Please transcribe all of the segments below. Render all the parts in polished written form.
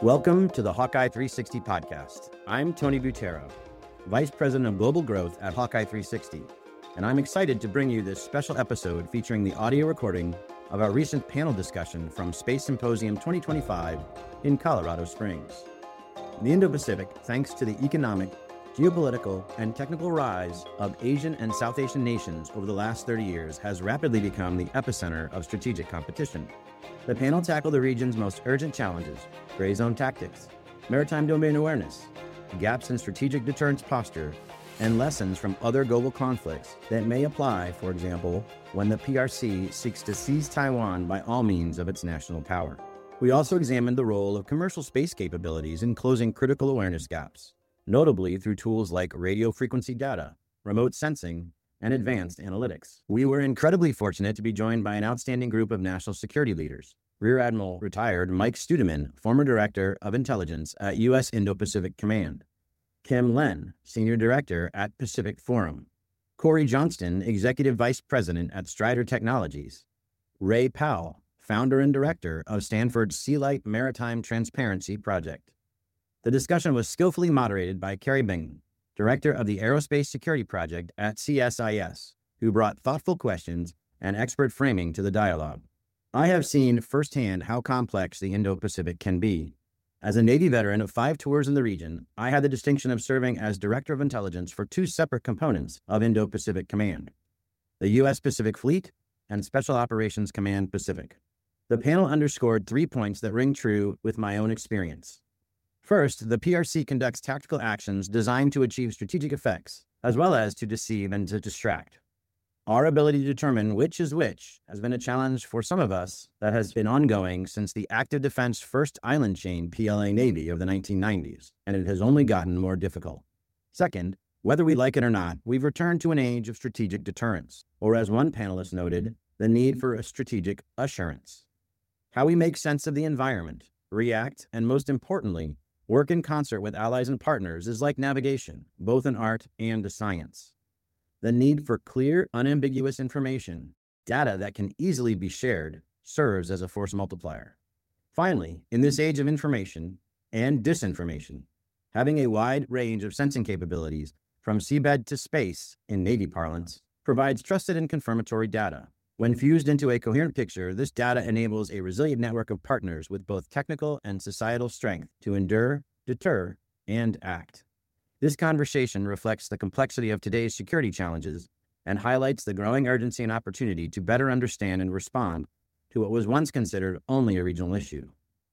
Welcome to the Hawkeye 360 podcast. I'm Tony Butero, Vice President of Global Growth at Hawkeye 360, and I'm excited to bring you this special episode featuring the audio recording of our recent panel discussion from Space Symposium 2025 in Colorado Springs. The Indo-Pacific, thanks to the economic, geopolitical, and technical rise of Asian and South Asian nations over the last 30 years, has rapidly become the epicenter of strategic competition. The panel tackled the region's most urgent challenges: gray zone tactics, maritime domain awareness, gaps in strategic deterrence posture, and lessons from other global conflicts that may apply, for example, when the PRC seeks to seize Taiwan by all means of its national power. We also examined the role of commercial space capabilities in closing critical awareness gaps, notably through tools like radio frequency data, remote sensing, and advanced analytics. We were incredibly fortunate to be joined by an outstanding group of national security leaders. Rear Admiral retired Mike Studeman, former Director of Intelligence at U.S. Indo-Pacific Command; Kim Len, Senior Director at Pacific Forum; Corey Johnston, Executive Vice President at Strider Technologies; Ray Powell, Founder and Director of Stanford's Sealight Maritime Transparency Project. The discussion was skillfully moderated by Carrie Bingham, Director of the Aerospace Security Project at CSIS, who brought thoughtful questions and expert framing to the dialogue. I have seen firsthand how complex the Indo-Pacific can be. As a Navy veteran of 5 tours in the region, I had the distinction of serving as Director of Intelligence for 2 separate components of Indo-Pacific Command: the U.S. Pacific Fleet and Special Operations Command Pacific. The panel underscored 3 points that ring true with my own experience. First, the PRC conducts tactical actions designed to achieve strategic effects, as well as to deceive and to distract. Our ability to determine which is which has been a challenge for some of us that has been ongoing since the active defense first island chain PLA Navy of the 1990s, and it has only gotten more difficult. Second, whether we like it or not, we've returned to an age of strategic deterrence, or as one panelist noted, the need for a strategic assurance. How we make sense of the environment, react, and most importantly, work in concert with allies and partners is like navigation, both an art and a science. The need for clear, unambiguous information, data that can easily be shared, serves as a force multiplier. Finally, in this age of information and disinformation, having a wide range of sensing capabilities, from seabed to space in Navy parlance, provides trusted and confirmatory data. When fused into a coherent picture, this data enables a resilient network of partners with both technical and societal strength to endure, deter, and act. This conversation reflects the complexity of today's security challenges and highlights the growing urgency and opportunity to better understand and respond to what was once considered only a regional issue.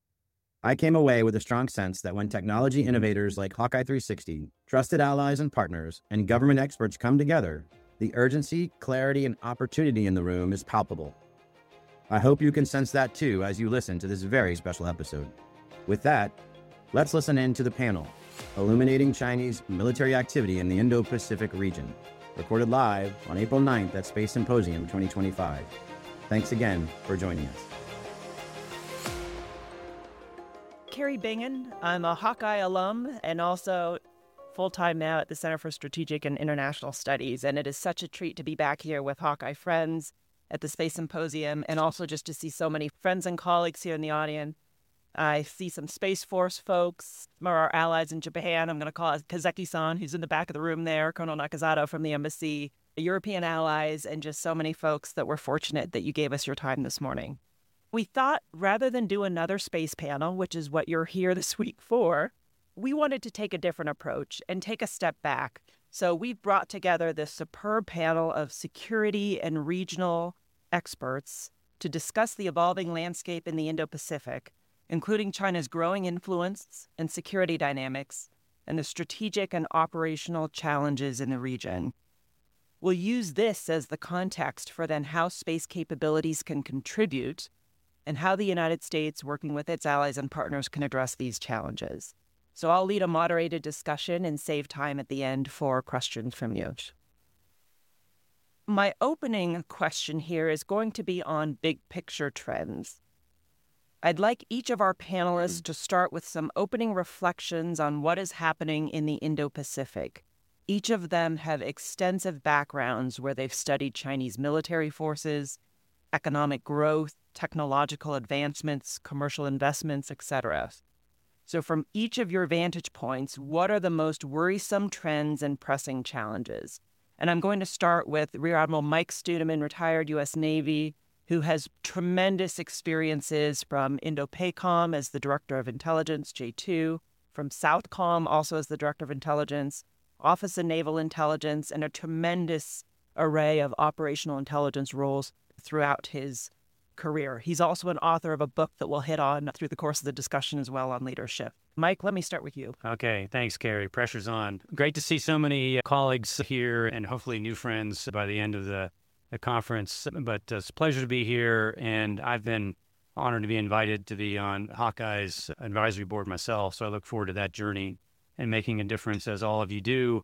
I came away with a strong sense that when technology innovators like Hawkeye 360, trusted allies and partners, and government experts come together, the urgency, clarity, and opportunity in the room is palpable. I hope you can sense that too as you listen to this very special episode. With that, let's listen in to the panel, Illuminating Chinese Military Activity in the Indo-Pacific Region, recorded live on April 9th at Space Symposium 2025. Thanks again for joining us. Carrie Bingham. I'm a Hawkeye alum and also full-time now at the Center for Strategic and International Studies, and it is such a treat to be back here with Hawkeye friends at the Space Symposium, and also just to see so many friends and colleagues here in the audience. I see some Space Force folks, some of our allies in Japan. I'm going to call it Kazeki-san, who's in the back of the room there, Colonel Nakazato from the embassy, European allies, and just so many folks that we're fortunate that you gave us your time this morning. We thought rather than do another space panel, which is what you're here this week for, we wanted to take a different approach and take a step back. So we've brought together this superb panel of security and regional experts to discuss the evolving landscape in the Indo-Pacific, including China's growing influence and security dynamics, and the strategic and operational challenges in the region. We'll use this as the context for then how space capabilities can contribute and how the United States, working with its allies and partners, can address these challenges. So I'll lead a moderated discussion and save time at the end for questions from you. My opening question here is going to be on big picture trends. I'd like each of our panelists to start with some opening reflections on what is happening in the Indo-Pacific. Each of them have extensive backgrounds where they've studied Chinese military forces, economic growth, technological advancements, commercial investments, etc. So from each of your vantage points, what are the most worrisome trends and pressing challenges? And I'm going to start with Rear Admiral Mike Studeman, retired U.S. Navy, who has tremendous experiences from INDOPACOM as the Director of Intelligence, J2, from SOUTHCOM also as the Director of Intelligence, Office of Naval Intelligence, and a tremendous array of operational intelligence roles throughout his career. He's also an author of a book that we'll hit on through the course of the discussion as well on leadership. Mike, let me start with you. Okay, thanks, Carrie. Pressure's on. Great to see so many colleagues here and hopefully new friends by the end of the conference. But it's a pleasure to be here, and I've been honored to be invited to be on Hawkeye's advisory board myself, so I look forward to that journey and making a difference, as all of you do,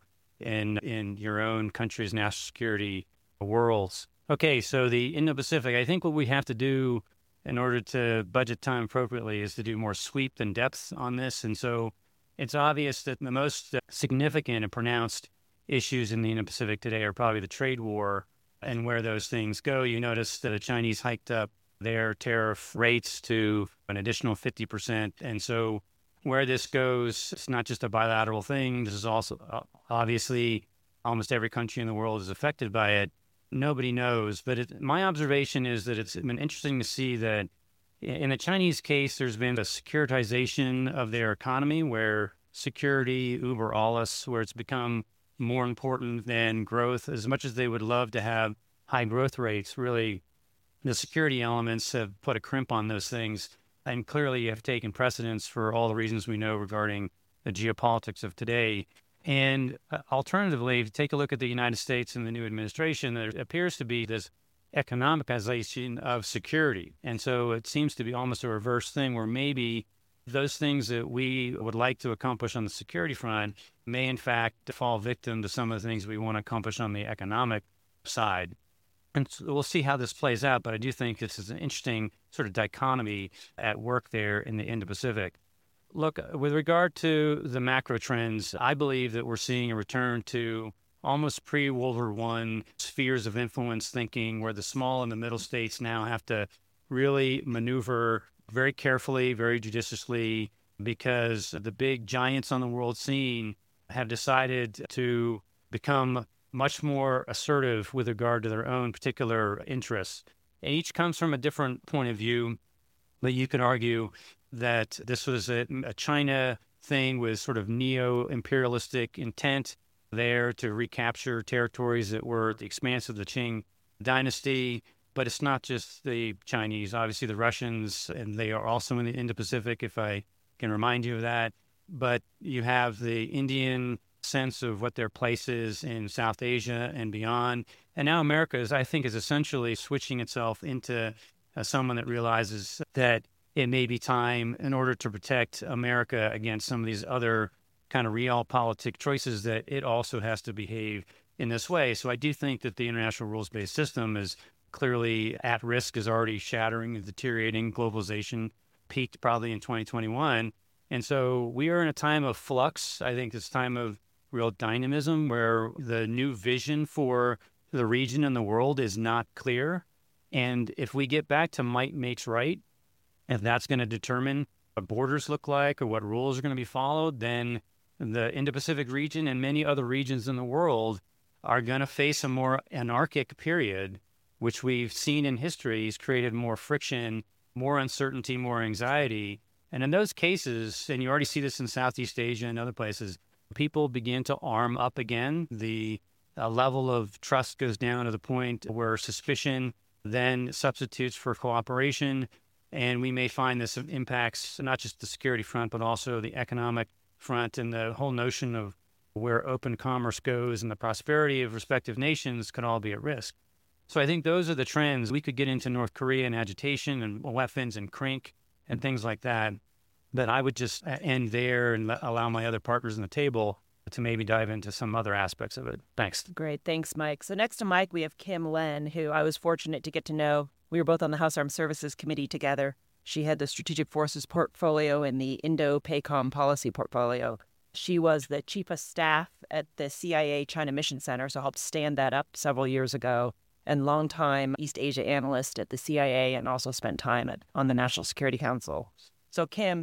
in your own country's national security worlds. Okay, so the Indo-Pacific, I think what we have to do in order to budget time appropriately is to do more sweep than depth on this. And so it's obvious that the most significant and pronounced issues in the Indo-Pacific today are probably the trade war and where those things go. You notice that the Chinese hiked up their tariff rates to an additional 50%. And so where this goes, it's not just a bilateral thing. This is also obviously almost every country in the world is affected by it. Nobody knows, but my observation is that it's been interesting to see that in the Chinese case, there's been a securitization of their economy where security, uber alles, where it's become more important than growth. As much as they would love to have high growth rates, really, the security elements have put a crimp on those things and clearly have taken precedence for all the reasons we know regarding the geopolitics of today. And alternatively, if you take a look at the United States and the new administration, there appears to be this economicization of security. And so it seems to be almost a reverse thing where maybe those things that we would like to accomplish on the security front may in fact fall victim to some of the things we want to accomplish on the economic side. And so we'll see how this plays out, but I do think this is an interesting sort of dichotomy at work there in the Indo-Pacific. Look, with regard to the macro trends, I believe that we're seeing a return to almost pre-World War I spheres of influence thinking where the small and the middle states now have to really maneuver very carefully, very judiciously, because the big giants on the world scene have decided to become much more assertive with regard to their own particular interests. And each comes from a different point of view, but you could argue that this was a China thing with sort of neo-imperialistic intent there to recapture territories that were the expanse of the Qing dynasty. But it's not just the Chinese, obviously the Russians, and they are also in the Indo-Pacific, if I can remind you of that. But you have the Indian sense of what their place is in South Asia and beyond. And now America is, I think, is essentially switching itself into someone that realizes that it may be time, in order to protect America against some of these other kind of realpolitik choices, that it also has to behave in this way. So I do think that the international rules-based system is clearly at risk, is already shattering and deteriorating. Globalization peaked probably in 2021. And so we are in a time of flux. I think this time of real dynamism where the new vision for the region and the world is not clear. And if we get back to might makes right, if that's going to determine what borders look like or what rules are going to be followed, then the Indo-Pacific region and many other regions in the world are going to face a more anarchic period, which we've seen in history has created more friction, more uncertainty, more anxiety. And in those cases, and you already see this in Southeast Asia and other places, people begin to arm up again. The level of trust goes down to the point where suspicion then substitutes for cooperation. And we may find this impacts not just the security front, but also the economic front, and the whole notion of where open commerce goes and the prosperity of respective nations could all be at risk. So I think those are the trends. We could get into North Korean agitation and weapons and CRINC and things like that. But I would just end there and allow my other partners on the table to maybe dive into some other aspects of it. Thanks. Great. Thanks, Mike. So next to Mike, we have Kim Len, who I was fortunate to get to know. We were both on the House Armed Services Committee together. She had the Strategic Forces portfolio and the Indo-PACOM policy portfolio. She was the chief of staff at the CIA China Mission Center, so helped stand that up several years ago, and longtime East Asia analyst at the CIA, and also spent time on the National Security Council. So Kim,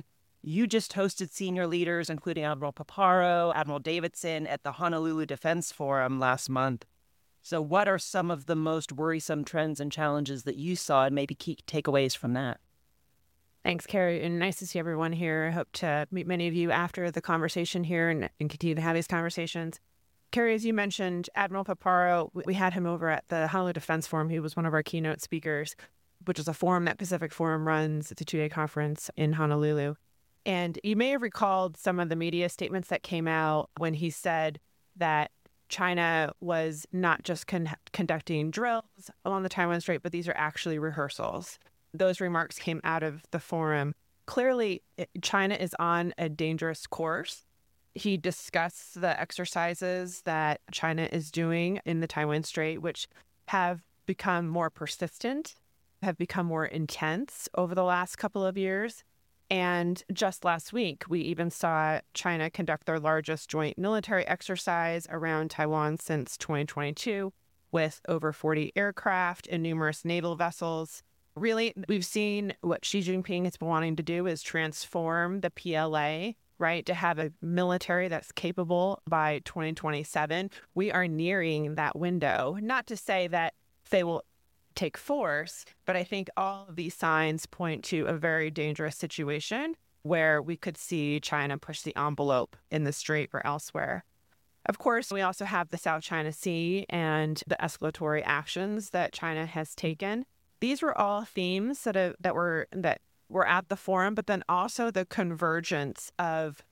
You just hosted senior leaders, including Admiral Paparo, Admiral Davidson, at the Honolulu Defense Forum last month. So what are some of the most worrisome trends and challenges that you saw, and maybe key takeaways from that? Thanks, Carrie, and nice to see everyone here. I hope to meet many of you after the conversation here and continue to have these conversations. Carrie, as you mentioned, Admiral Paparo, we had him over at the Honolulu Defense Forum. He was one of our keynote speakers, which is a forum that Pacific Forum runs. It's a two-day conference in Honolulu. And you may have recalled some of the media statements that came out when he said that China was not just conducting drills along the Taiwan Strait, but these are actually rehearsals. Those remarks came out of the forum. Clearly, China is on a dangerous course. He discussed the exercises that China is doing in the Taiwan Strait, which have become more persistent, have become more intense over the last couple of years. And just last week, we even saw China conduct their largest joint military exercise around Taiwan since 2022, with over 40 aircraft and numerous naval vessels. Really, we've seen what Xi Jinping has been wanting to do is transform the PLA, right, to have a military that's capable by 2027. We are nearing that window. Not to say that they will take force, but I think all of these signs point to a very dangerous situation where we could see China push the envelope in the Strait or elsewhere. Of course, we also have the South China Sea and the escalatory actions that China has taken. These were all themes that were at the forum, but then also the convergence of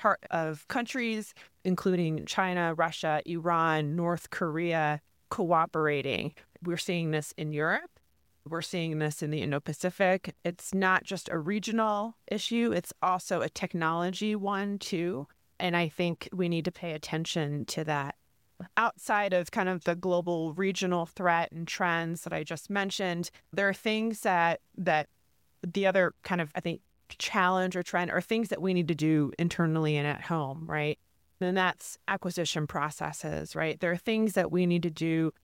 countries, including China, Russia, Iran, North Korea, cooperating. We're seeing this in Europe. We're seeing this in the Indo-Pacific. It's not just a regional issue. It's also a technology one, too. And I think we need to pay attention to that. Outside of kind of the global regional threat and trends that I just mentioned, there are things that the other kind of, I think, challenge or trend are things that we need to do internally and at home, right? And that's acquisition processes, right? There are things that we need to do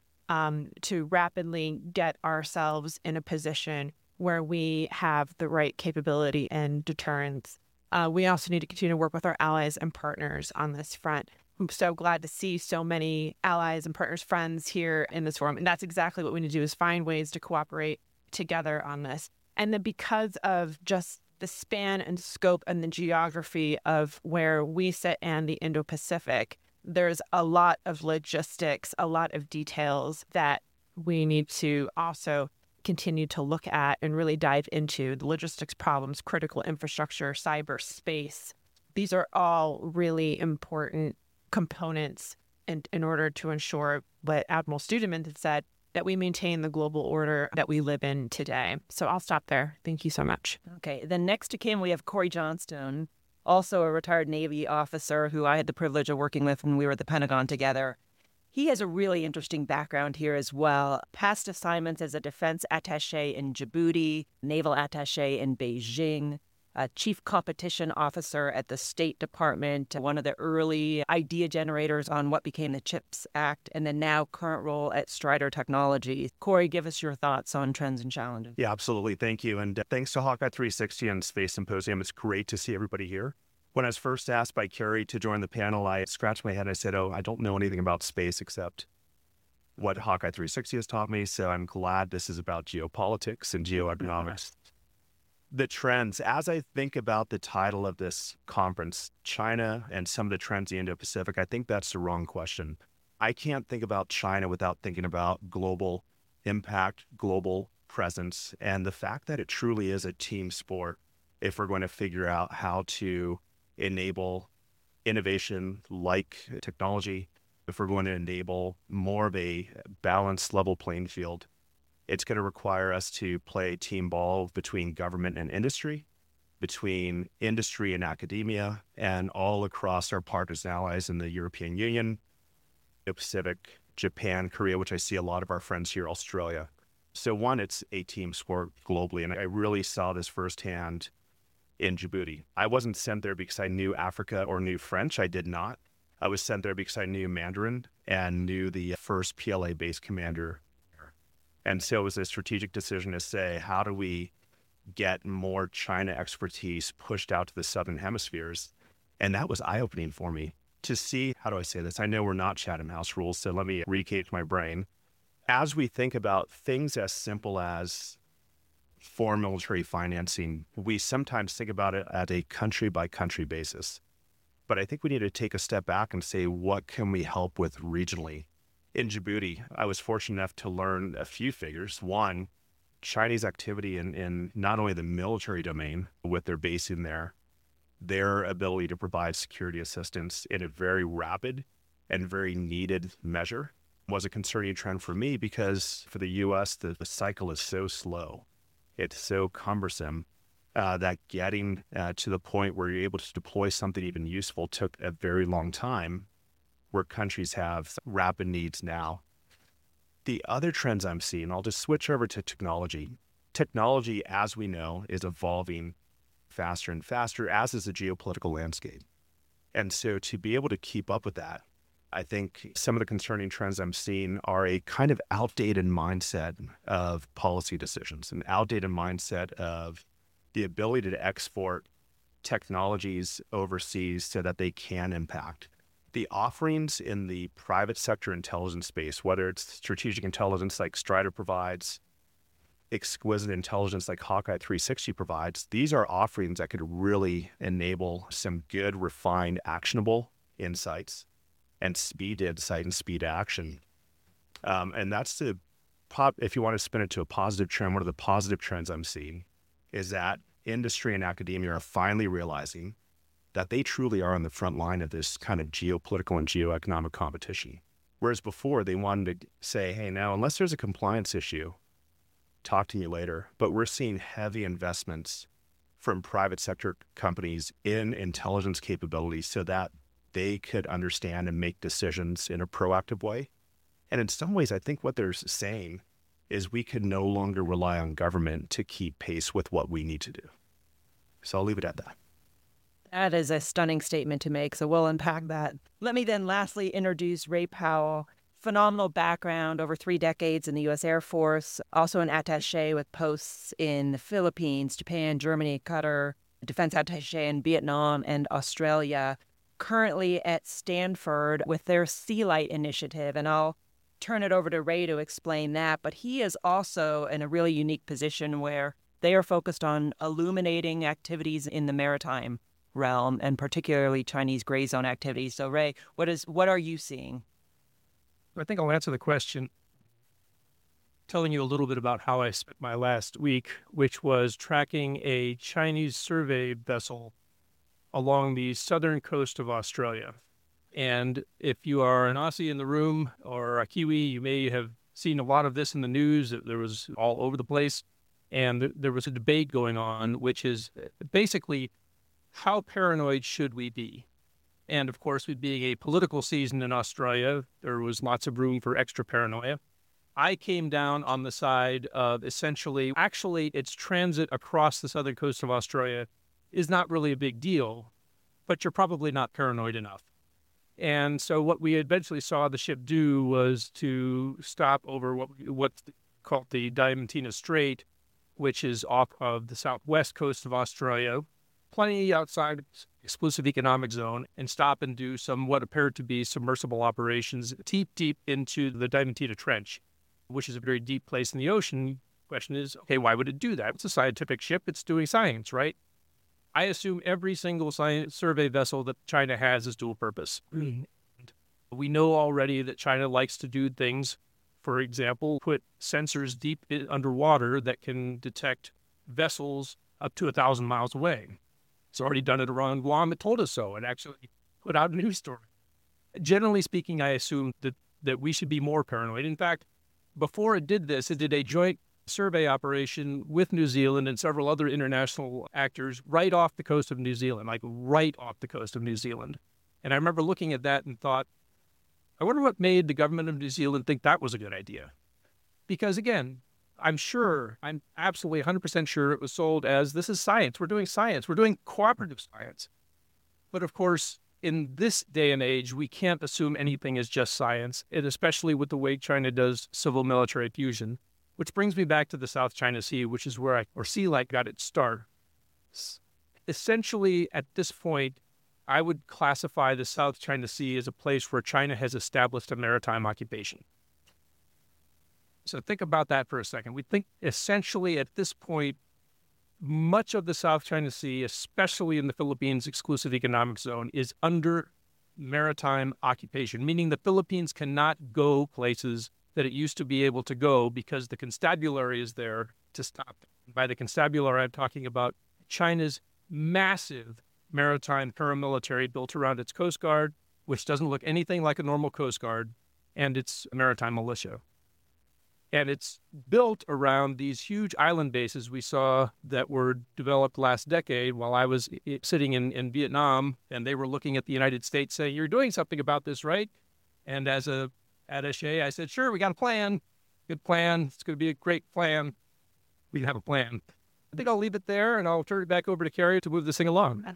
to rapidly get ourselves in a position where we have the right capability and deterrence. We also need to continue to work with our allies and partners on this front. I'm so glad to see so many allies and partners, friends here in this forum. And that's exactly what we need to do, is find ways to cooperate together on this. And then because of just the span and scope and the geography of where we sit and the Indo-Pacific, there's a lot of logistics, a lot of details that we need to also continue to look at and really dive into. The logistics problems, critical infrastructure, cyberspace. These are all really important components in order to ensure what Admiral Studeman had said, that we maintain the global order that we live in today. So I'll stop there. Thank you so much. Okay. Then next to Kim, we have Corey Johnstone, also a retired Navy officer who I had the privilege of working with when we were at the Pentagon together. He has a really interesting background here as well. Past assignments as a defense attaché in Djibouti, naval attaché in Beijing, a chief competition officer at the State Department, one of the early idea generators on what became the CHIPS Act, and then now current role at Strider Technologies. Corey, give us your thoughts on trends and challenges. Yeah, absolutely. Thank you. And thanks to Hawkeye 360 and Space Symposium. It's great to see everybody here. When I was first asked by Carrie to join the panel, I scratched my head and I said, I don't know anything about space except what Hawkeye 360 has taught me. So I'm glad this is about geopolitics and geoeconomics. The trends, as I think about the title of this conference, China and some of the trends in the Indo-Pacific, I think that's the wrong question. I can't think about China without thinking about global impact, global presence, and the fact that it truly is a team sport if we're going to figure out how to enable innovation like technology, if we're going to enable more of a balanced level playing field. It's going to require us to play team ball between government and industry, between industry and academia, and all across our partners and allies in the European Union, the Pacific, Japan, Korea, which I see a lot of our friends here, Australia. So one, it's a team sport globally, and I really saw this firsthand in Djibouti. I wasn't sent there because I knew Africa or knew French. I did not. I was sent there because I knew Mandarin and knew the first PLA-based commander. And so it was a strategic decision to say, how do we get more China expertise pushed out to the southern hemispheres. And that was eye-opening for me to see, how do I say this? I know we're not Chatham House rules, so let me recage my brain. As we think about things as simple as foreign military financing, we sometimes think about it at a country-by-country basis. But I think we need to take a step back and say, what can we help with regionally? In Djibouti, I was fortunate enough to learn a few figures. One, Chinese activity in not only the military domain with their base in there, their ability to provide security assistance in a very rapid and very needed measure was a concerning trend for me, because for the U.S., the cycle is so slow. It's so cumbersome that getting to the point where you're able to deploy something even useful took a very long time, where countries have rapid needs now. The other trends I'm seeing, I'll just switch over to technology. Technology, as we know, is evolving faster and faster, as is the geopolitical landscape. And so to be able to keep up with that, I think some of the concerning trends I'm seeing are a kind of outdated mindset of policy decisions, an outdated mindset of the ability to export technologies overseas so that they can impact. The offerings in the private sector intelligence space, whether it's strategic intelligence like Strider provides, exquisite intelligence like Hawkeye 360 provides, these are offerings that could really enable some good, refined, actionable insights and speed insight and speed action. And that's if you want to spin it to a positive trend, one of the positive trends I'm seeing is that industry and academia are finally realizing that they truly are on the front line of this kind of geopolitical and geoeconomic competition. Whereas before they wanted to say, hey, now, unless there's a compliance issue, talk to me later. But we're seeing heavy investments from private sector companies in intelligence capabilities so that they could understand and make decisions in a proactive way. And in some ways, I think what they're saying is we could no longer rely on government to keep pace with what we need to do. So I'll leave it at that. That is a stunning statement to make, so we'll unpack that. Let me then lastly introduce Ray Powell. Phenomenal background, over 3 decades in the U.S. Air Force, also an attaché with posts in the Philippines, Japan, Germany, Qatar, defense attaché in Vietnam and Australia, currently at Stanford with their Sea Light initiative. And I'll turn it over to Ray to explain that. But he is also in a really unique position where they are focused on illuminating activities in the maritime realm, and particularly Chinese gray zone activities. So Ray, what are you seeing? I think I'll answer the question telling you a little bit about how I spent my last week, which was tracking a Chinese survey vessel along the southern coast of Australia. And if you are an Aussie in the room or a Kiwi, you may have seen a lot of this in the news. There was all over the place. And there was a debate going on, which is basically, how paranoid should we be? And of course, with being a political season in Australia, there was lots of room for extra paranoia. I came down on the side of essentially, actually, its transit across the southern coast of Australia is not really a big deal, but you're probably not paranoid enough. And so what we eventually saw the ship do was to stop over what's called the Diamantina Strait, which is off of the southwest coast of Australia, plenty outside exclusive economic zone, and stop and do some what appeared to be submersible operations deep into the Diamantina Trench, which is a very deep place in the ocean. Question is, okay, why would it do that? It's a scientific ship. It's doing science, right? I assume every single science survey vessel that China has is dual purpose. We know already that China likes to do things, for example, put sensors deep underwater that can detect vessels up to 1,000 miles away. It's already done it around Guam. It told us so and actually put out a news story. Generally speaking, I assume that we should be more paranoid. In fact, before it did this, it did a joint survey operation with New Zealand and several other international actors right off the coast of New Zealand, like right off the coast of New Zealand. And I remember looking at that and thought, I wonder what made the government of New Zealand think that was a good idea. Because again, I'm absolutely 100% sure it was sold as, this is science. We're doing science. We're doing cooperative science. But of course, in this day and age, we can't assume anything is just science, and especially with the way China does civil military fusion. Which brings me back to the South China Sea, which is where CLIKE got its start. Essentially, at this point, I would classify the South China Sea as a place where China has established a maritime occupation. So think about that for a second. We think essentially at this point, much of the South China Sea, especially in the Philippines exclusive economic zone, is under maritime occupation, meaning the Philippines cannot go places that it used to be able to go because the constabulary is there to stop them. By the constabulary, I'm talking about China's massive maritime paramilitary built around its Coast Guard, which doesn't look anything like a normal Coast Guard, and its maritime militia. And it's built around these huge island bases we saw that were developed last decade while I was sitting in Vietnam, and they were looking at the United States saying, "You're doing something about this, right?" And as a attaché, I said, "Sure, we got a plan. Good plan. It's going to be a great plan. We have a plan." I think I'll leave it there, and I'll turn it back over to Carrie to move this thing along.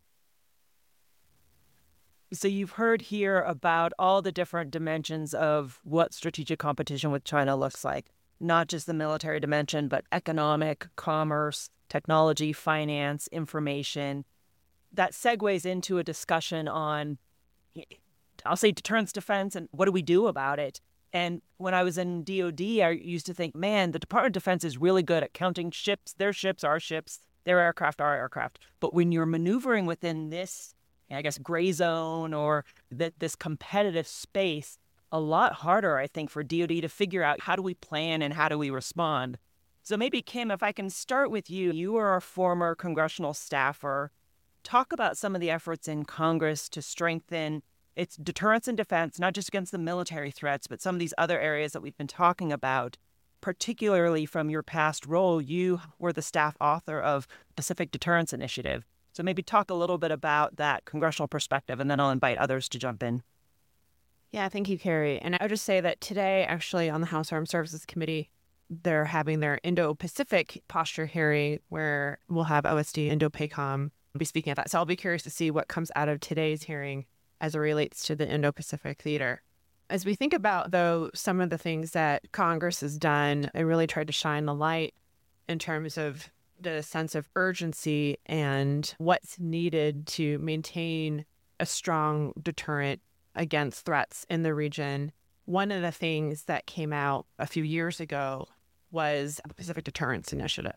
So you've heard here about all the different dimensions of what strategic competition with China looks like, not just the military dimension, but economic, commerce, technology, finance, information. That segues into a discussion on, I'll say, deterrence defense and what do we do about it? And when I was in DOD, I used to think, man, the Department of Defense is really good at counting ships, their ships, our ships, their aircraft, our aircraft. But when you're maneuvering within this, I guess, gray zone or this competitive space, a lot harder, I think, for DOD to figure out how do we plan and how do we respond. So maybe, Kim, if I can start with you. You are a former congressional staffer. Talk about some of the efforts in Congress to strengthen its deterrence and defense, not just against the military threats, but some of these other areas that we've been talking about. Particularly from your past role, you were the staff author of Pacific Deterrence Initiative. So maybe talk a little bit about that congressional perspective, and then I'll invite others to jump in. Yeah, thank you, Carrie. And I would just say that today, actually, on the House Armed Services Committee, they're having their Indo-Pacific posture hearing where we'll have OSD Indo-PACOM be speaking at that. So I'll be curious to see what comes out of today's hearing as it relates to the Indo-Pacific theater. As we think about, though, some of the things that Congress has done, I really tried to shine the light in terms of the sense of urgency and what's needed to maintain a strong deterrent against threats in the region. One of the things that came out a few years ago was the Pacific Deterrence Initiative.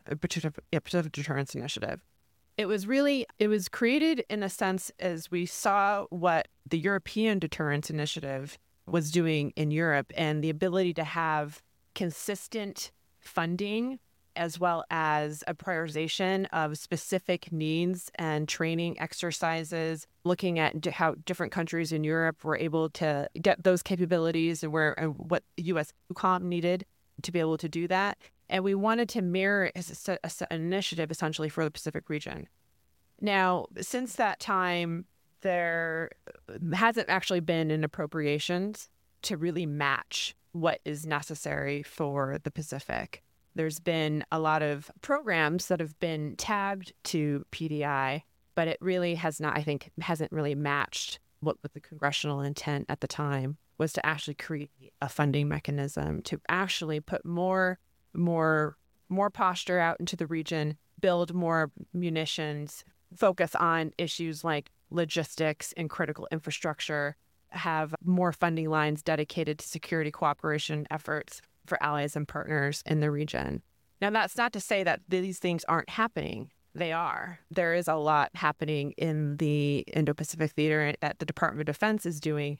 It was created in a sense as we saw what the European Deterrence Initiative was doing in Europe and the ability to have consistent funding as well as a prioritization of specific needs and training exercises, looking at how different countries in Europe were able to get those capabilities and what U.S. UCOM needed to be able to do that. And we wanted to mirror an initiative essentially for the Pacific region. Now, since that time, there hasn't actually been an appropriations to really match what is necessary for the Pacific. There's been a lot of programs that have been tagged to PDI, but it really hasn't really matched what the congressional intent at the time was to actually create a funding mechanism to actually put more posture out into the region, build more munitions, focus on issues like logistics and critical infrastructure, have more funding lines dedicated to security cooperation efforts for allies and partners in the region. Now, that's not to say that these things aren't happening. They are. There is a lot happening in the Indo-Pacific theater that the Department of Defense is doing.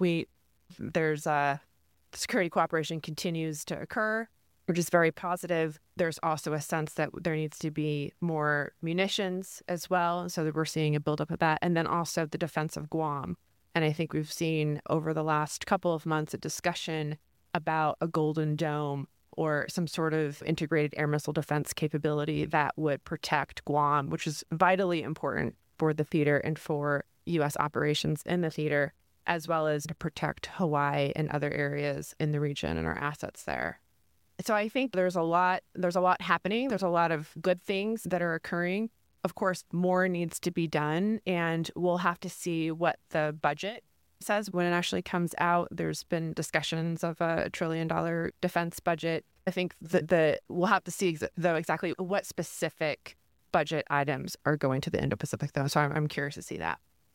Security cooperation continues to occur, which is very positive. There's also a sense that there needs to be more munitions as well, so that we're seeing a buildup of that. And then also the defense of Guam. And I think we've seen over the last couple of months a discussion about a Golden Dome or some sort of integrated air missile defense capability that would protect Guam, which is vitally important for the theater and for U.S. operations in the theater, as well as to protect Hawaii and other areas in the region and our assets there. So I think there's a lot happening. There's a lot of good things that are occurring. Of course, more needs to be done, and we'll have to see what the budget says when it actually comes out. There's been discussions of a $1 trillion defense budget. I think that we'll have to see, though, exactly what specific budget items are going to the Indo-Pacific, though. So I'm curious to see that.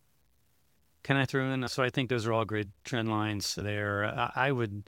Can I throw in? So I think those are all great trend lines there. I would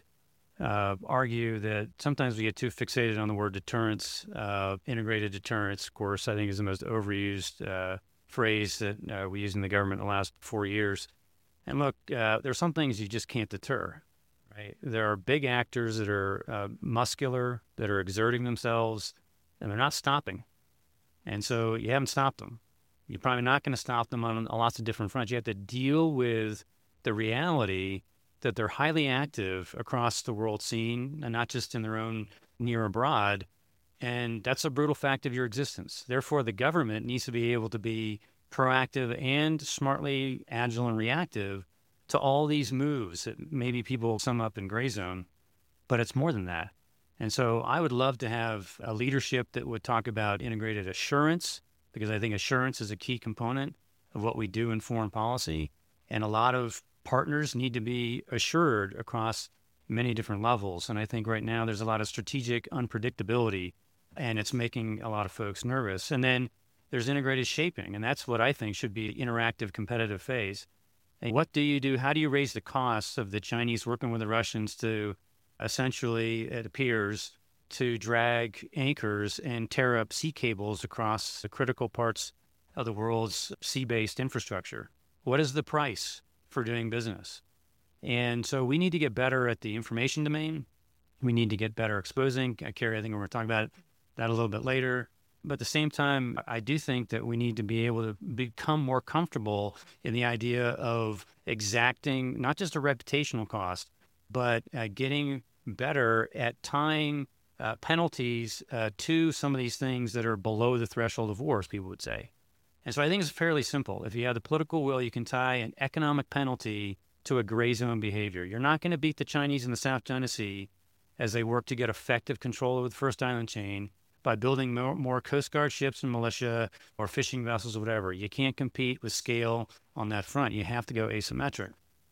argue that sometimes we get too fixated on the word deterrence. Integrated deterrence, of course, I think is the most overused phrase that we use in the government in the last 4 years. And look, there are some things you just can't deter, right? There are big actors that are muscular, that are exerting themselves, and they're not stopping. And so you haven't stopped them. You're probably not going to stop them on lots of different fronts. You have to deal with the reality that they're highly active across the world scene, and not just in their own near abroad. And that's a brutal fact of your existence. Therefore, the government needs to be able to be proactive and smartly agile and reactive to all these moves that maybe people sum up in gray zone, but it's more than that. And so I would love to have a leadership that would talk about integrated assurance, because I think assurance is a key component of what we do in foreign policy. And a lot of partners need to be assured across many different levels. And I think right now there's a lot of strategic unpredictability, and it's making a lot of folks nervous. And then there's integrated shaping, and that's what I think should be the interactive competitive phase. And what do you do? How do you raise the costs of the Chinese working with the Russians to essentially, it appears, to drag anchors and tear up sea cables across the critical parts of the world's sea-based infrastructure? What is the price for doing business? And so we need to get better at the information domain. We need to get better exposing. Carrie, I think we're going to talk about that a little bit later. But at the same time, I do think that we need to be able to become more comfortable in the idea of exacting not just a reputational cost, but getting better at tying penalties to some of these things that are below the threshold of war, as people would say. And so I think it's fairly simple. If you have the political will, you can tie an economic penalty to a gray zone behavior. You're not going to beat the Chinese in the South China Sea as they work to get effective control over the First Island chain by building more Coast Guard ships and militia or fishing vessels or whatever. You can't compete with scale on that front. You have to go asymmetric.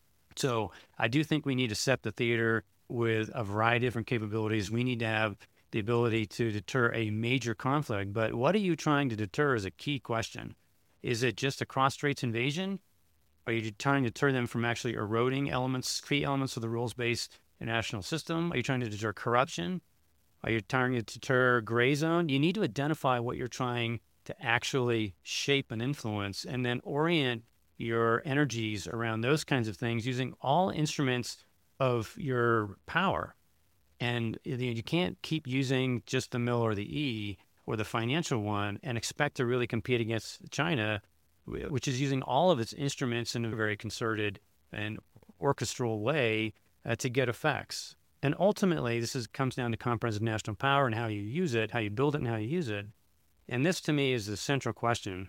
So I do think we need to set the theater with a variety of different capabilities. We need to have the ability to deter a major conflict. But what are you trying to deter is a key question. Is it just a cross-straits invasion? Are you trying to deter them from actually eroding key elements of the rules-based international system? Are you trying to deter corruption? Are you trying to deter gray zone? You need to identify what you're trying to actually shape and influence, and then orient your energies around those kinds of things using all instruments of your power. And you can't keep using just the mill or the E or the financial one and expect to really compete against China, which is using all of its instruments in a very concerted and orchestral way to get effects. And ultimately, comes down to comprehensive national power and how you use it, how you build it, and how you use it. And this, to me, is the central question,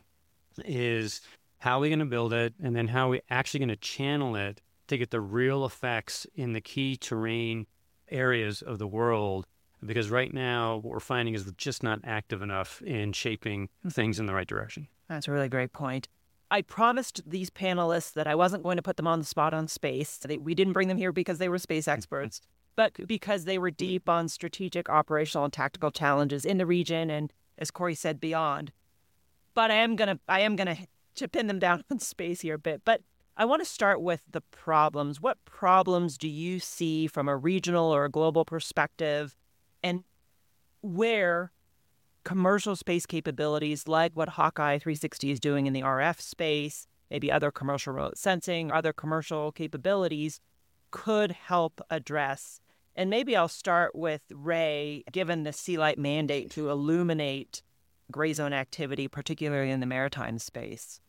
is how are we going to build it, and then how are we actually going to channel it to get the real effects in the key terrain areas of the world? Because right now, what we're finding is we're just not active enough in shaping things in the right direction. That's a really great point. I promised these panelists that I wasn't going to put them on the spot on space. We didn't bring them here because they were space experts, but because they were deep on strategic, operational, and tactical challenges in the region and, as Corey said, beyond. But I am gonna to pin them down on space here a bit. But I want to start with the problems. What problems do you see from a regional or a global perspective, and where commercial space capabilities like what Hawkeye 360 is doing in the RF space, maybe other commercial remote sensing, other commercial capabilities could help address? And maybe I'll start with Ray, given the Sealight mandate to illuminate gray zone activity, particularly in the maritime space.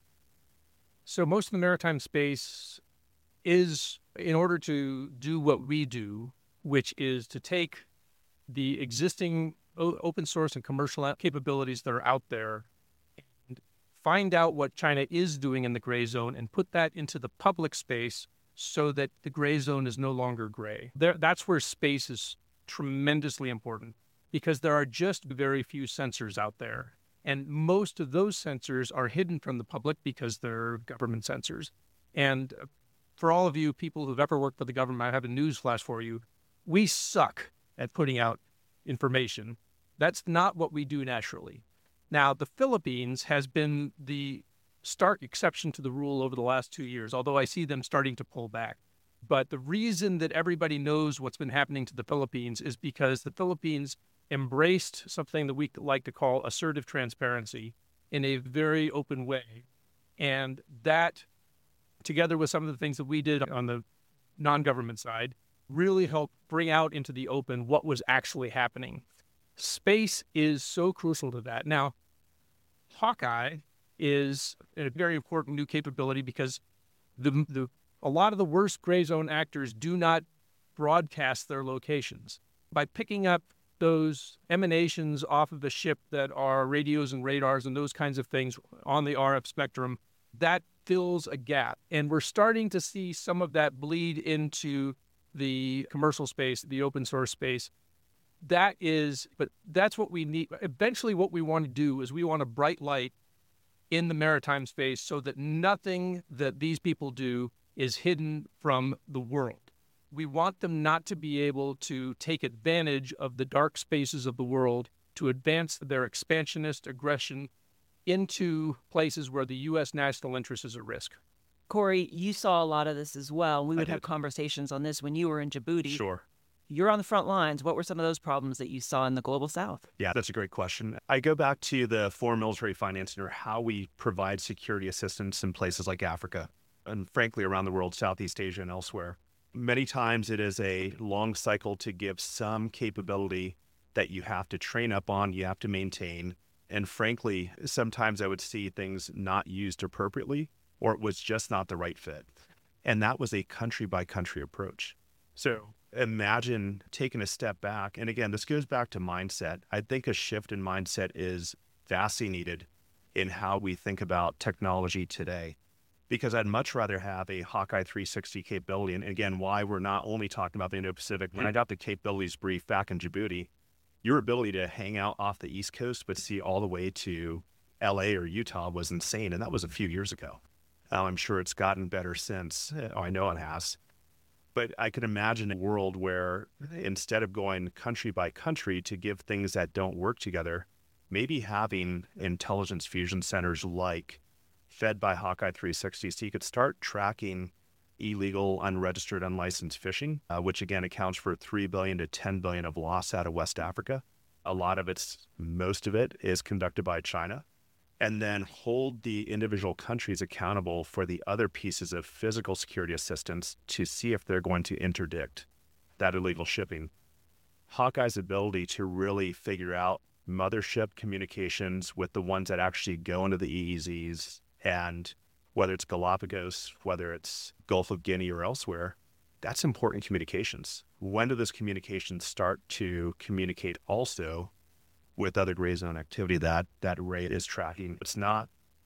So most of the maritime space is, in order to do what we do, which is to take the existing open source and commercial capabilities that are out there and find out what China is doing in the gray zone and put that into the public space so that the gray zone is no longer gray. That's where space is tremendously important, because there are just very few sensors out there. And most of those sensors are hidden from the public because they're government sensors. And For all of you people who've ever worked for the government, I have a news flash for you. We suck at putting out information. That's not what we do naturally. Now, the Philippines has been the stark exception to the rule over the last 2 years, although I see them starting to pull back. But the reason that everybody knows what's been happening to the Philippines is because the Philippines embraced something that we like to call assertive transparency in a very open way. And that, together with some of the things that we did on the non-government side, really helped bring out into the open what was actually happening. Space is so crucial to that. Now, Hawkeye is a very important new capability because a lot of the worst gray zone actors do not broadcast their locations. By picking up those emanations off of the ship that are radios and radars and those kinds of things on the RF spectrum, that fills a gap. And we're starting to see some of that bleed into the commercial space, the open source space. But that's what we need. Eventually what we want to do is we want a bright light in the maritime space so that nothing that these people do is hidden from the world. We want them not to be able to take advantage of the dark spaces of the world to advance their expansionist aggression into places where the U.S. national interest is at risk. Corey, you saw a lot of this as well. We would have conversations on this when you were in Djibouti. Sure. You're on the front lines. What were some of those problems that you saw in the global south? Yeah, that's a great question. I go back to the foreign military financing, or how we provide security assistance in places like Africa and frankly around the world, Southeast Asia and elsewhere. Many times it is a long cycle to give some capability that you have to train up on, you have to maintain. And frankly, sometimes I would see things not used appropriately, or it was just not the right fit. And that was a country by country approach. So imagine taking a step back. And again, this goes back to mindset. I think a shift in mindset is vastly needed in how we think about technology today, because I'd much rather have a Hawkeye 360 capability. And again, why we're not only talking about the Indo-Pacific. When I got the capabilities brief back in Djibouti, your ability to hang out off the East Coast but see all the way to LA or Utah was insane. And that was a few years ago. I'm sure it's gotten better since. I know it has. But I could imagine a world where instead of going country by country to give things that don't work together, maybe having intelligence fusion centers like fed by Hawkeye 360, so you could start tracking illegal, unregistered, unlicensed fishing, which again accounts for 3 billion to 10 billion of loss out of West Africa. Most of it is conducted by China. And then hold the individual countries accountable for the other pieces of physical security assistance to see if they're going to interdict that illegal shipping. Hawkeye's ability to really figure out mothership communications with the ones that actually go into the EEZs, and whether it's Galapagos, whether it's Gulf of Guinea or elsewhere, that's important communications. When do those communications start to communicate also with other gray zone activity that Ray is tracking? It's not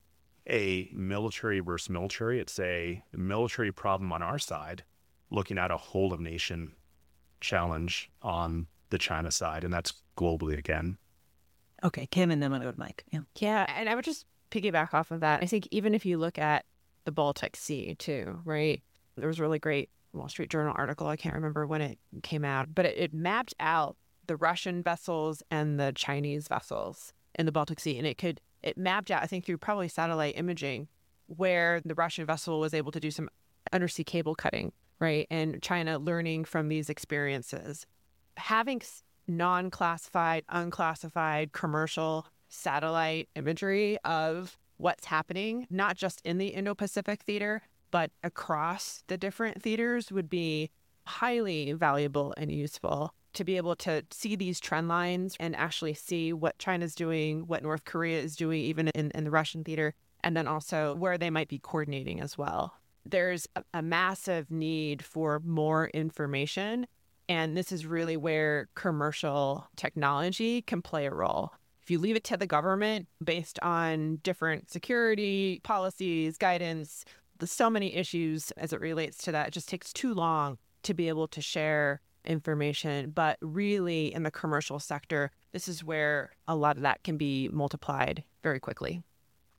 a military versus military. It's a military problem on our side, looking at a whole of nation challenge on the China side, and that's globally again. Okay, Kim, and then I'm going to go to Mike. Yeah, and I would just piggyback off of that. I think even if you look at the Baltic Sea too, right? There was a really great Wall Street Journal article. I can't remember when it came out, but it mapped out the Russian vessels and the Chinese vessels in the Baltic Sea. And it mapped out, I think through probably satellite imaging, where the Russian vessel was able to do some undersea cable cutting, right? And China learning from these experiences. Having non-classified, unclassified, commercial satellite imagery of what's happening, not just in the Indo-Pacific theater, but across the different theaters would be highly valuable and useful to be able to see these trend lines and actually see what China's doing, what North Korea is doing, even in the Russian theater, and then also where they might be coordinating as well. There's a massive need for more information, and this is really where commercial technology can play a role. If you leave it to the government based on different security policies, guidance, there's so many issues as it relates to that. It just takes too long to be able to share information. But really in the commercial sector, this is where a lot of that can be multiplied very quickly.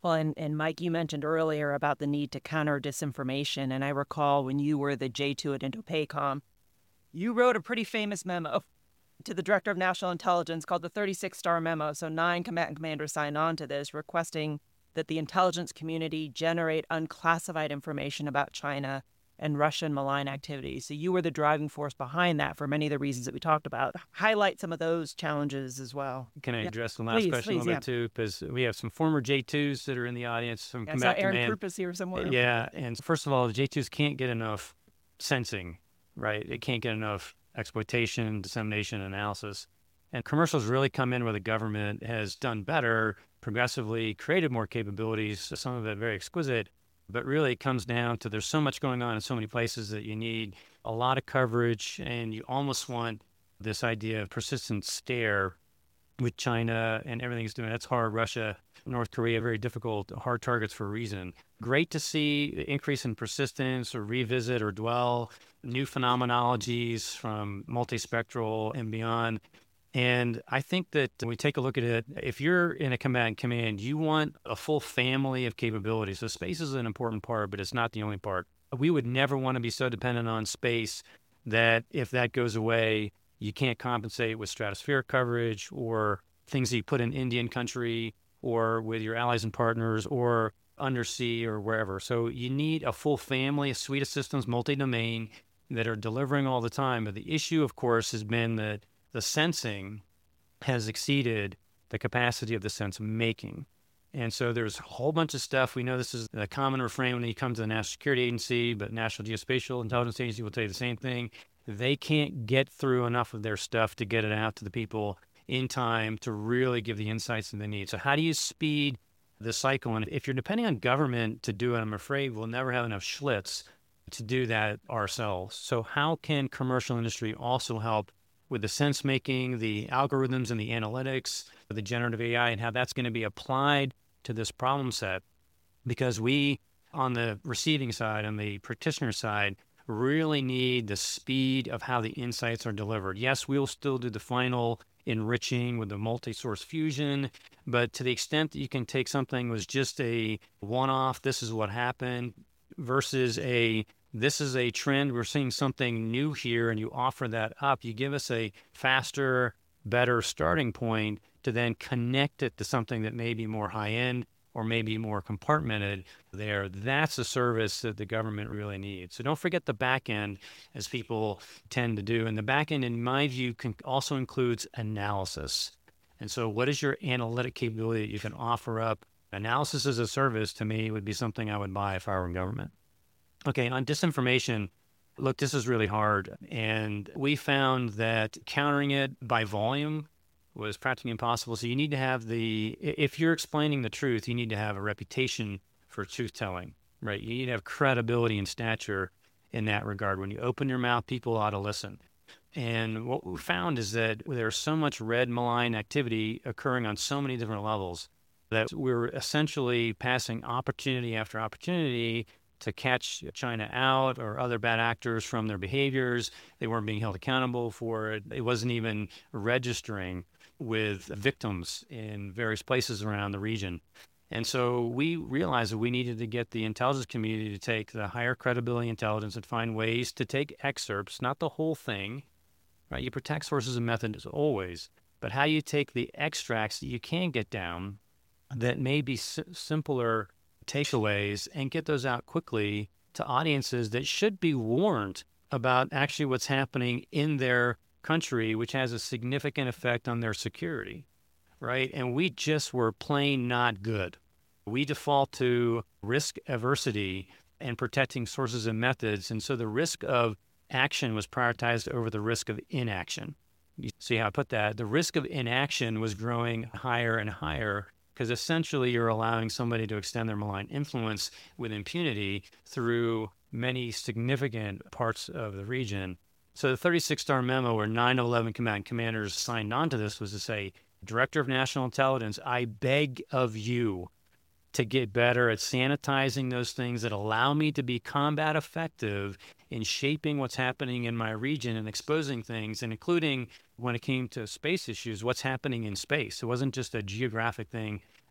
Well, and Mike, you mentioned earlier about the need to counter disinformation. And I recall when you were the J2 at INDOPACOM, you wrote a pretty famous memo to the Director of National Intelligence called the 36-Star Memo. So 9 combatant commanders signed on to this, requesting that the intelligence community generate unclassified information about China and Russian malign activities. So you were the driving force behind that for many of the reasons that we talked about. Highlight some of those challenges as well. Can I address the last question a little bit too? Because we have some former J2s that are in the audience. Some I saw Aaron Krupp is here somewhere. Yeah, and first of all, the J2s can't get enough sensing, right? It can't get enough exploitation, dissemination, analysis. And commercials really come in where the government has done better, progressively created more capabilities, some of it very exquisite, but really it comes down to there's so much going on in so many places that you need a lot of coverage, and you almost want this idea of persistent stare with China and everything it's doing. That's hard. Russia, North Korea, very difficult, hard targets for a reason. Great to see the increase in persistence or revisit or dwell, new phenomenologies from multispectral and beyond. And I think that when we take a look at it, if you're in a combatant command, you want a full family of capabilities. So space is an important part, but it's not the only part. We would never want to be so dependent on space that if that goes away, you can't compensate with stratospheric coverage or things that you put in Indian country or with your allies and partners or undersea or wherever. So you need a full family, a suite of systems, multi-domain, that are delivering all the time. But the issue, of course, has been that the sensing has exceeded the capacity of the sense making. And so there's a whole bunch of stuff. We know this is a common refrain when you come to the National Security Agency, but National Geospatial Intelligence Agency will tell you the same thing. They can't get through enough of their stuff to get it out to the people in time to really give the insights that they need. So how do you speed the cycle? And if you're depending on government to do it, I'm afraid we'll never have enough Schlitz to do that ourselves. So how can commercial industry also help with the sense making, the algorithms and the analytics, the generative AI, and how that's going to be applied to this problem set? Because we, on the receiving side, on the practitioner side, really need the speed of how the insights are delivered. Yes, we'll still do the final enriching with the multi-source fusion, but to the extent that you can take something that was just a one-off, this is what happened, versus this is a trend, we're seeing something new here, and you offer that up, you give us a faster, better starting point to then connect it to something that may be more high-end or maybe more compartmented there. That's a service that the government really needs. So don't forget the back end, as people tend to do. And the back end, in my view, also includes analysis. And so what is your analytic capability that you can offer up? Analysis as a service, to me, would be something I would buy if I were in government. Okay, on disinformation, look, this is really hard. And we found that countering it by volume was practically impossible. So you need to have if you're explaining the truth, you need to have a reputation for truth-telling, right? You need to have credibility and stature in that regard. When you open your mouth, people ought to listen. And what we found is that there's so much red malign activity occurring on so many different levels that we're essentially passing opportunity after opportunity to catch China out or other bad actors from their behaviors. They weren't being held accountable for it. It wasn't even registering with victims in various places around the region. And so we realized that we needed to get the intelligence community to take the higher credibility intelligence and find ways to take excerpts, not the whole thing, right? You protect sources and methods always, but how you take the extracts that you can get down that may be simpler takeaways and get those out quickly to audiences that should be warned about actually what's happening in their country, which has a significant effect on their security, right? And we just were plain not good. We default to risk aversity and protecting sources and methods. And so the risk of action was prioritized over the risk of inaction. You see how I put that? The risk of inaction was growing higher and higher because essentially you're allowing somebody to extend their malign influence with impunity through many significant parts of the region. So the 36-star memo where 9/11 combatant commanders signed on to this was to say, Director of National Intelligence, I beg of you to get better at sanitizing those things that allow me to be combat effective in shaping what's happening in my region and exposing things, and including when it came to space issues, what's happening in space. It wasn't just a geographic thing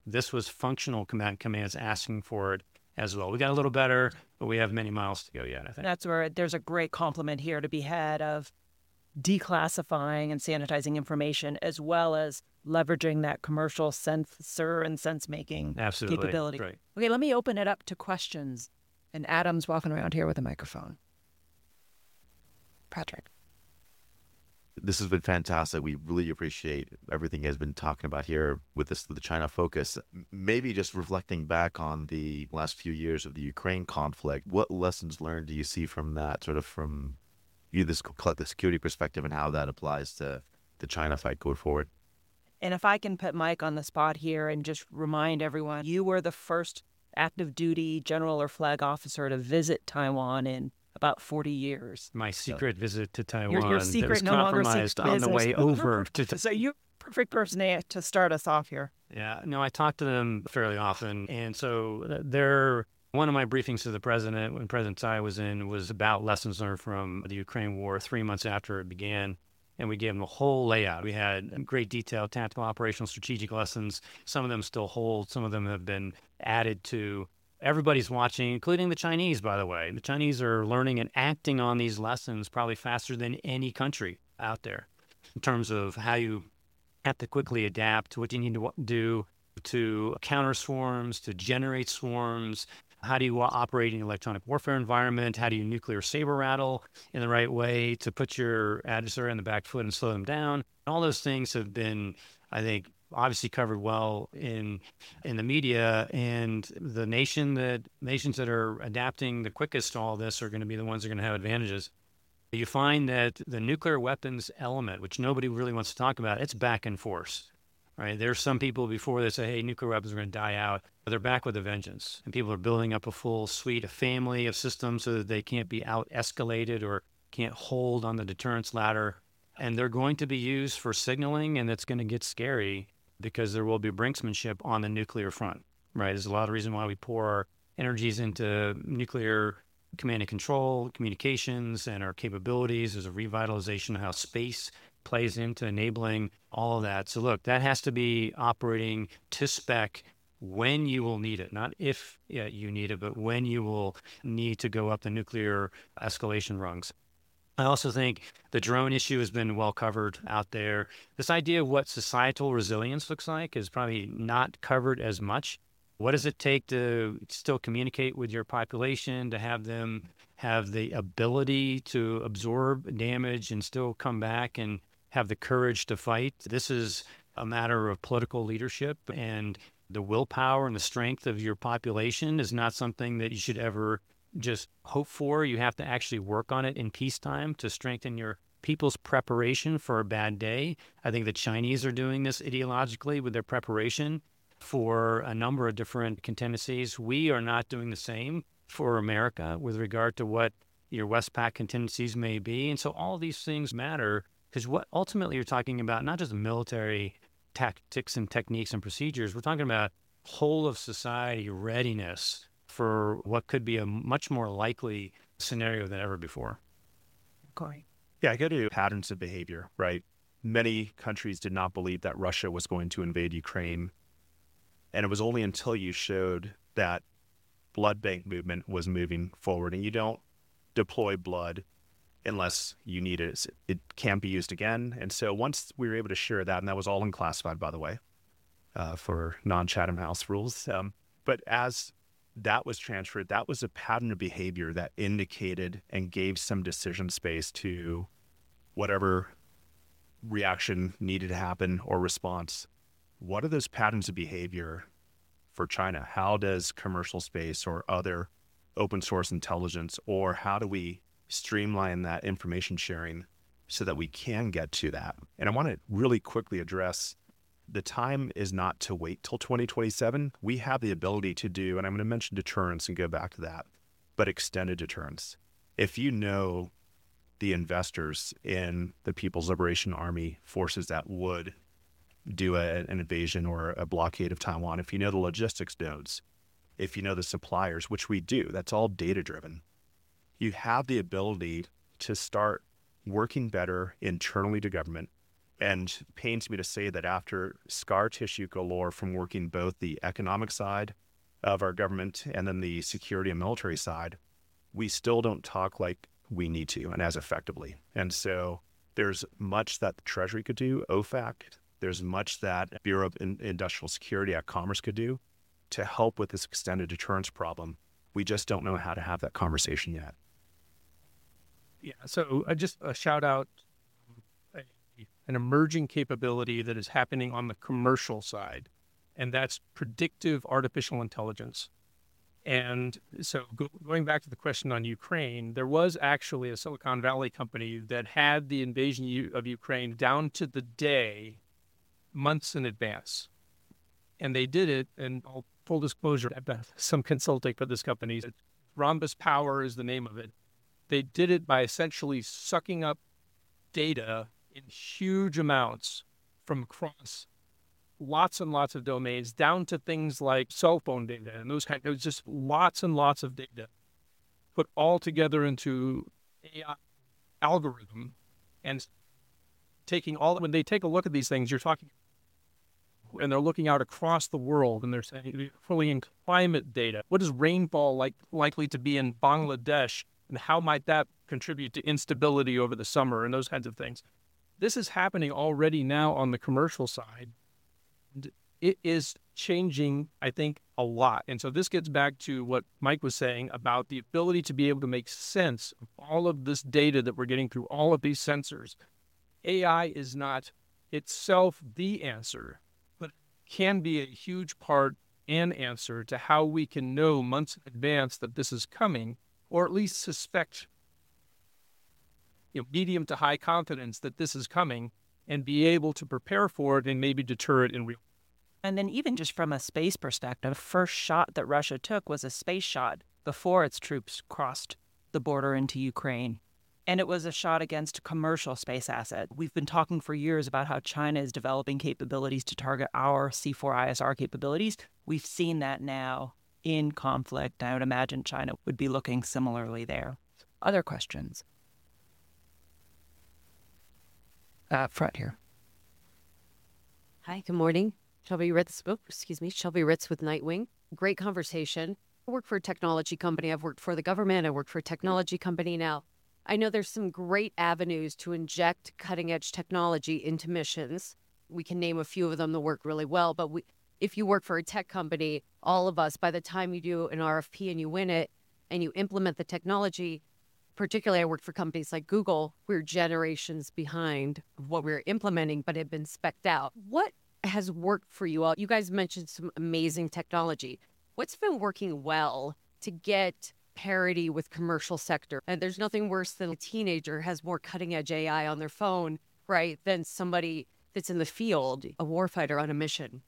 this was functional commands asking for it as well. We got a little better, but we have many miles to go yet, I think. That's where there's a great complement here to be had of declassifying and sanitizing information, as well as leveraging that commercial sensor and sense-making capability. Right. Okay, let me open it up to questions. And Adam's walking around here with a microphone. Patrick. This has been fantastic. We really appreciate everything you guys been talking about here with the China focus. Maybe just reflecting back on the last few years of the Ukraine conflict, what lessons learned do you see from that, sort of from the security perspective, and how that applies to the China fight going forward? And if I can put Mike on the spot here and just remind everyone, you were the first active duty general or flag officer to visit Taiwan in about 40 years. My secret visit to Taiwan your secret, that was no longer compromised secret on the way over. So you're the perfect person to start us off here. Yeah, no, I talk to them fairly often. And so one of my briefings to the president when President Tsai was in was about lessons learned from the Ukraine war 3 months after it began. And we gave them a whole layout. We had great detail, tactical, operational, strategic lessons. Some of them still hold. Some of them have been added to. Everybody's watching, including the Chinese, by the way. The Chinese are learning and acting on these lessons probably faster than any country out there in terms of how you have to quickly adapt to what you need to do to counter swarms, to generate swarms. How do you operate in an electronic warfare environment? How do you nuclear saber rattle in the right way to put your adversary on the back foot and slow them down? All those things have been, I think, obviously covered well in the media, and the nations that are adapting the quickest to all this are going to be the ones that are going to have advantages. You find that the nuclear weapons element, which nobody really wants to talk about, it's back in force, right? There's some people before that say, hey, nuclear weapons are going to die out, but they're back with a vengeance, and people are building up a full suite, a family of systems so that they can't be out escalated or can't hold on the deterrence ladder. And they're going to be used for signaling, and it's going to get scary because there will be brinksmanship on the nuclear front, right? There's a lot of reason why we pour our energies into nuclear command and control, communications, and our capabilities. There's a revitalization of how space plays into enabling all of that. So look, that has to be operating to spec when you will need it, not if you need it, but when you will need to go up the nuclear escalation rungs. I also think the drone issue has been well covered out there. This idea of what societal resilience looks like is probably not covered as much. What does it take to still communicate with your population, to have them have the ability to absorb damage and still come back and have the courage to fight? This is a matter of political leadership, and the willpower and the strength of your population is not something that you should ever just hope for. You have to actually work on it in peacetime to strengthen your people's preparation for a bad day. I think the Chinese are doing this ideologically with their preparation for a number of different contingencies. We are not doing the same for America with regard to what your Westpac contingencies may be. And so all these things matter, because what ultimately you're talking about, not just military tactics and techniques and procedures, we're talking about whole of society readiness for what could be a much more likely scenario than ever before. Corey. Yeah, I go to patterns of behavior, right? Many countries did not believe that Russia was going to invade Ukraine. And it was only until you showed that blood bank movement was moving forward, and you don't deploy blood unless you need it. It can't be used again. And so once we were able to share that, and that was all unclassified, by the way, for non-Chatham House rules. But as that was transferred, that was a pattern of behavior that indicated and gave some decision space to whatever reaction needed to happen or response. What are those patterns of behavior for China? How does commercial space or other open source intelligence, or how do we streamline that information sharing so that we can get to that? And I want to really quickly address, the time is not to wait till 2027. We have the ability to do, and I'm going to mention deterrence and go back to that, but extended deterrence. If you know the investors in the People's Liberation Army forces that would do an invasion or a blockade of Taiwan, if you know the logistics nodes, if you know the suppliers, which we do, that's all data-driven, you have the ability to start working better internally to government And pains me to say that after scar tissue galore from working both the economic side of our government and then the security and military side, we still don't talk like we need to and as effectively. And so there's much that the Treasury could do, OFAC. There's much that Bureau of Industrial Security at Commerce could do to help with this extended deterrence problem. We just don't know how to have that conversation yet. Yeah, so just a shout out, an emerging capability that is happening on the commercial side, and that's predictive artificial intelligence. And so going back to the question on Ukraine, there was actually a Silicon Valley company that had the invasion of Ukraine down to the day, months in advance. And they did it, and full disclosure, I've done some consulting for this company. Rhombus Power is the name of it. They did it by essentially sucking up data in huge amounts from across lots and lots of domains, down to things like cell phone data and those kind. It was just lots and lots of data put all together into AI algorithm, and taking all. When they take a look at these things, you're talking, and they're looking out across the world, and they're saying, fully in climate data, what is rainfall likely to be in Bangladesh, and how might that contribute to instability over the summer, and those kinds of things. This is happening already now on the commercial side. And it is changing, I think, a lot. And so this gets back to what Mike was saying about the ability to be able to make sense of all of this data that we're getting through all of these sensors. AI is not itself the answer, but can be a huge part and answer to how we can know months in advance that this is coming, or at least suspect, medium to high confidence that this is coming, and be able to prepare for it and maybe deter it in real. And then even just from a space perspective, first shot that Russia took was a space shot before its troops crossed the border into Ukraine. And it was a shot against a commercial space asset. We've been talking for years about how China is developing capabilities to target our C4ISR capabilities. We've seen that now in conflict. I would imagine China would be looking similarly there. Other questions? Front here. Hi, good morning. Shelby Ritz with Nightwing. Great conversation. I work for a technology company. I've worked for the government. I work for a technology company now. I know there's some great avenues to inject cutting-edge technology into missions. We can name a few of them that work really well, but if you work for a tech company, all of us, by the time you do an RFP and you win it and you implement the technology, particularly I worked for companies like Google, we're generations behind what we're implementing, but have been spec'd out. What has worked for you all? You guys mentioned some amazing technology. What's been working well to get parity with commercial sector? And there's nothing worse than a teenager has more cutting edge AI on their phone, right, than somebody that's in the field, a warfighter on a mission.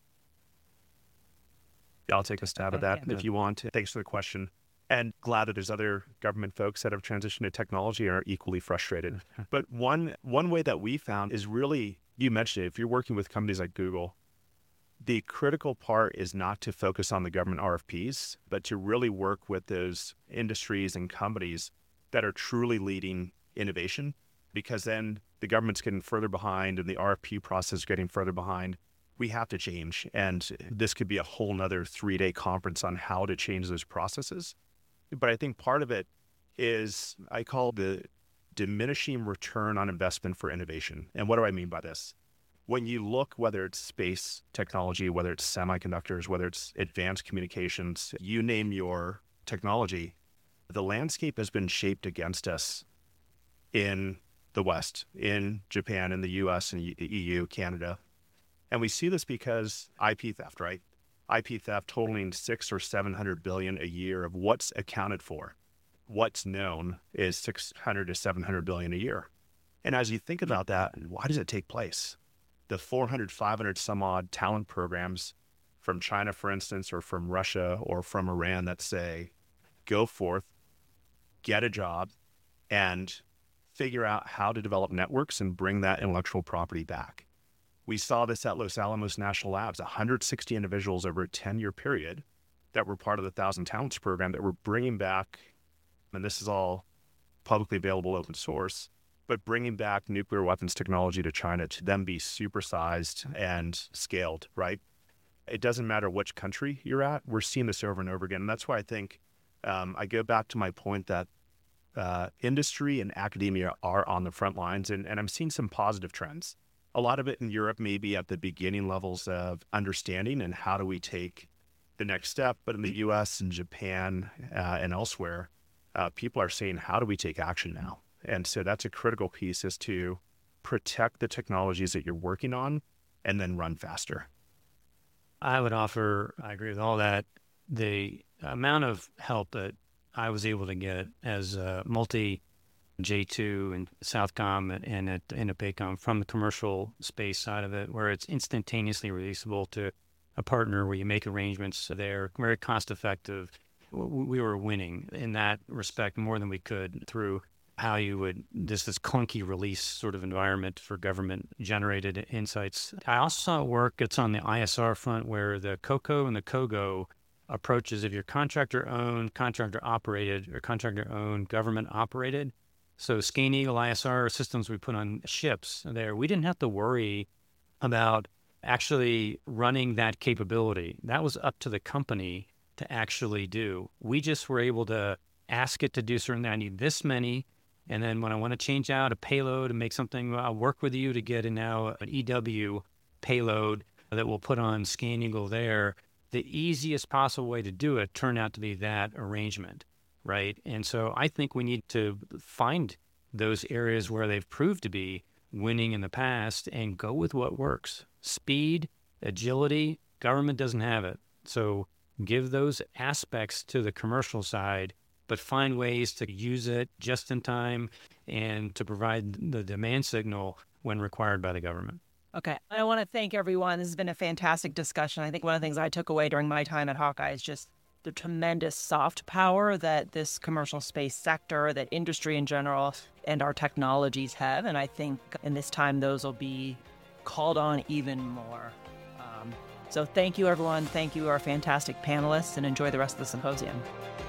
Yeah, I'll take a stab at that if you want. Thanks for the question. And glad that there's other government folks that have transitioned to technology and are equally frustrated. But one way that we found is really, you mentioned it, if you're working with companies like Google, the critical part is not to focus on the government RFPs, but to really work with those industries and companies that are truly leading innovation, because then the government's getting further behind and the RFP process is getting further behind. We have to change. And this could be a whole nother 3-day conference on how to change those processes. But I think part of it is, I call the diminishing return on investment for innovation. And what do I mean by this? When you look, whether it's space technology, whether it's semiconductors, whether it's advanced communications, you name your technology, the landscape has been shaped against us in the West, in Japan, in the US, and EU, Canada. And we see this because IP theft, right? IP theft totaling 600 or 700 billion a year of what's accounted for. What's known is 600 to 700 billion a year. And as you think about that, why does it take place? The 400, 500 some odd talent programs from China, for instance, or from Russia or from Iran that say, go forth, get a job, and figure out how to develop networks and bring that intellectual property back. We saw this at Los Alamos National Labs, 160 individuals over a 10-year period that were part of the 1,000 Talents program that were bringing back, and this is all publicly available open source, but bringing back nuclear weapons technology to China to then be supersized and scaled, right? It doesn't matter which country you're at. We're seeing this over and over again. And that's why I think I go back to my point that industry and academia are on the front lines, and I'm seeing some positive trends. A lot of it in Europe may be at the beginning levels of understanding and how do we take the next step. But in the US and Japan and elsewhere, people are saying, how do we take action now? And so that's a critical piece, is to protect the technologies that you're working on and then run faster. I would offer, I agree with all that, the amount of help that I was able to get as a multi J2 and Southcom and at INDOPACOM from the commercial space side of it, where it's instantaneously releasable to a partner where you make arrangements there, very cost effective. We were winning in that respect more than we could through how you would, this clunky release sort of environment for government generated insights. I also saw work that's on the ISR front where the COCO and the COGO approaches, if you're contractor owned, contractor operated, or contractor owned, government operated. So Skein Eagle ISR systems we put on ships there, we didn't have to worry about actually running that capability. That was up to the company to actually do. We just were able to ask it to do certain, I need this many. And then when I want to change out a payload and make something, I'll work with you to get now an EW payload that we'll put on Skein Eagle there. The easiest possible way to do it turned out to be that arrangement, right? And so I think we need to find those areas where they've proved to be winning in the past and go with what works. Speed, agility, government doesn't have it. So give those aspects to the commercial side, but find ways to use it just in time and to provide the demand signal when required by the government. Okay. I want to thank everyone. This has been a fantastic discussion. I think one of the things I took away during my time at Hawkeye is just the tremendous soft power that this commercial space sector, that industry in general, and our technologies have. And I think in this time, those will be called on even more. So thank you, everyone. Thank you, our fantastic panelists, and enjoy the rest of the symposium.